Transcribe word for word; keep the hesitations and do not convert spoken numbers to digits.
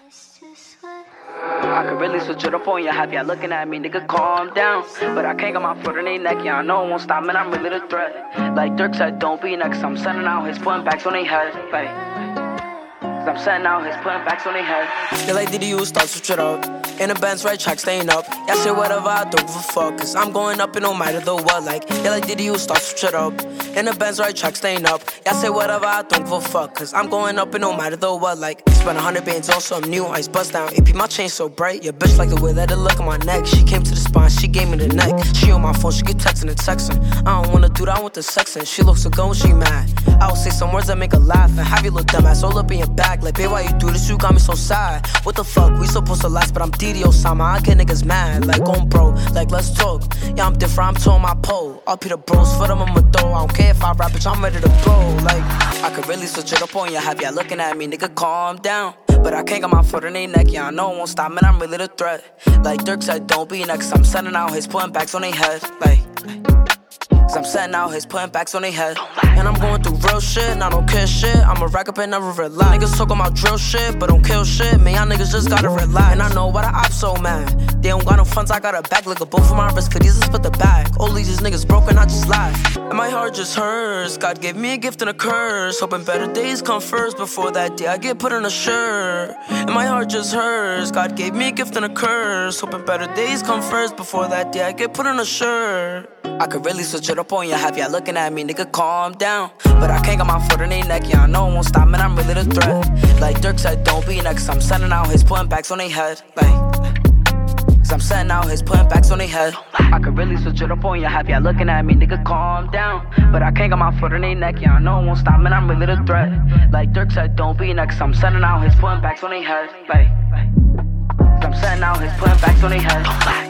I could really switch it up on ya, have ya looking at me, nigga, calm down. But I can't got my foot on their neck, yeah, I know it won't stop, man, I'm really the threat. Like Dirk said, don't be next, I'm sending out his putting backs on their head, like. I'm sending out his putting backs on their head. Yeah, like did you start switch it up? In the Benz, right track, staying up. Yeah, say whatever, I don't give a fuck. Cause I'm going up and no matter the what. Like, yeah, like did you start switch it up? In the Benz, right track, staying up. Yeah, say whatever, I don't give a fuck. Cause I'm going up and no matter the what. Like, spent a hundred bands on some new ice, bust down A P, my chain so bright. Your bitch like the way that it look on my neck. She came to the spine, she gave me the neck. She on my phone, she keep texting and texting. I don't wanna do that, I want the sexing. She looks so good when she mad. I will say some words that make her laugh and have you look dumbass all up in your bag. Like, babe, why you do this? You got me so sad. What the fuck? We supposed to last, but I'm D D Osama. I get niggas mad, like on bro, like let's talk. Yeah, I'm different, I'm towing my pole. I'll be the bros, for them I'm a throw. I don't care if I rap, bitch, I'm ready to blow. Like, I could really switch it up on ya, have ya looking at me, nigga, calm down. But I can't got my foot on their neck, yeah, I know it won't stop, man, I'm really the threat. Like Dirk said, don't be next, I'm sending out his putting backs on their head, like. Cause I'm setting out his putting backs on their head. And I'm going through real shit, and I don't care shit. I'ma rack up and never rely. Niggas talking about drill shit, but don't kill shit. Man, y'all niggas just gotta rely. And I know why the ops so mad. They don't got no funds, I got a bag. Like a both of my wrist, could easily split the bag. All these niggas broken, I just laugh. And my heart just hurts. God gave me a gift and a curse. Hoping better days come first. Before that day, I get put in a shirt. And my heart just hurts. God gave me a gift and a curse. Hoping better days come first. Before that day, I get put in a shirt. I could really switch it up on ya, have ya looking at me, nigga, calm down. But I can't got my foot on their neck, yeah, I know it won't stop, man, I'm really the threat. Like Dirk said, don't be next, I'm sending out his putting backs on their head, like. Cause I'm sending out his putting backs on their head. I could really switch it up on ya, have ya looking at me, nigga, calm down. But I can't got my foot on their neck, yeah, I know it won't stop, man, I'm really the threat. Like Dirk said, don't be next, I'm sending out his putting backs on their head, like. I'm sending out his putting backs on their head.